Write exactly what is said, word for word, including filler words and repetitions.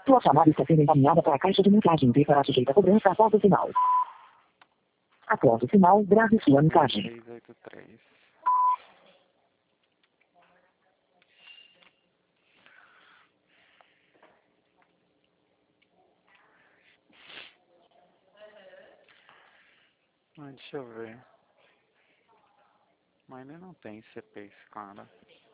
Sua chamada está sendo encaminhada para a caixa de mensagem e será sujeita a cobrança após o sinal. Após o sinal, grave sua mensagem. seis oito três. Ah, deixa eu ver. Mas ele não tem C P esse cara.